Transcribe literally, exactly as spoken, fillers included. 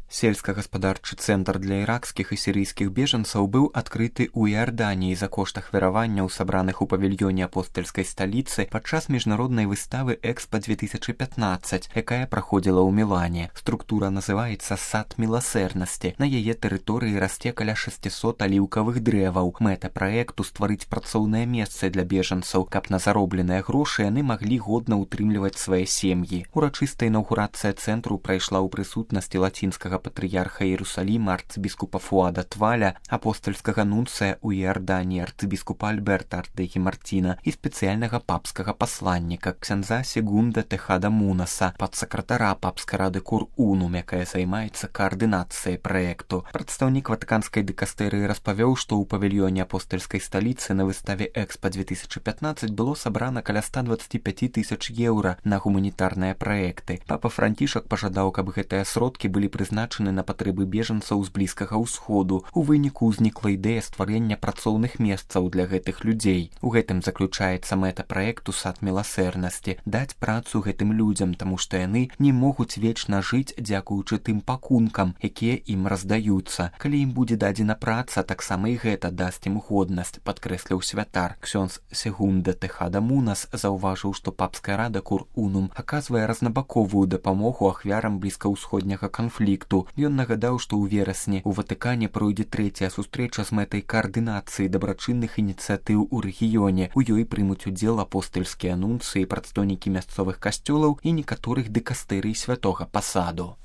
Сельскагаспадарчы цэнтр для іракскіх і сірыйскіх бежанцаў быў адкрыты ў Іарданіі за кошт ахвяраванняў, сабраных у павільёне апостальскай сталіцы падчас міжнароднай выставы Экспа две тысячи пятнадцать, якая праходзіла ў Мілане. Структура называецца «Сад міласэрнасці». На яе тэрыторыі расце каля шестьсот аліўкавых дрэваў. Мэта праекту стварыць працоўныя месцы для бежанцаў, каб на заробленыя грошы яны маглі годна ўтрымліваць свае сем'і. Урачыстая інаўгурацыя цэнтру прайшла ў прысутнасці лацінскага патрыярха Іерусаліма арцыбіскупа Фуада Тваля, апостальскага нунцыя ў Іарданіі арцыбіскупа Альберта Ардегі Мартіна і спецыяльнага папскага пасланніка ксяндза Сегунда Техада Мунаса, падсакратара папскай рады Кур-Унум, якая займаецца каардынацыяй праекту. Прадстаўнік ватыканскай дыкастэрыі распавёў, што ў павільёне апостальскай сталіцы на выставе Экспа две тысячи пятнадцать было сабрана каля ста двадцати пяти тысяч еўра на гуманітарныя праекты. Папа Францішак пажадаў, каб гэтыя сродкі былі прызначаны на патрэбы бежанцаў з блізкага ўсходу. У выніку ўзнікла ідэя стварэння працоўных месцаў для гэтых людзей. У гэтым заключаецца мэта праекту «Сад міласэрнасці» — даць працу гэтым людзям, таму што яны не могуць вечна жыць дзякуючы тым пакункам, якія ім раздаюцца. Калі ім будзе дадзена праца, таксама і гэта дасць ім годнасць, падкрэсліў святар. Ксёндз Сегунда Техада Мунас заўважыў, што папская рада Кур-Унум аказвае разнабаковую дапамогу ахвярам блізкаўсходняга канфлікту. Ён нагадаў, што ў верасні ў Ватыкане пройдзе трэцяя сустрэча з мэтай каардынацыі дабрачынных ініцыятыў у рэгіёне. У ёй прымуць удзел апостальскія нунцыі, прадстаўнікі мясцовых касцёлаў і некаторых дыкастэрый святога пасаду.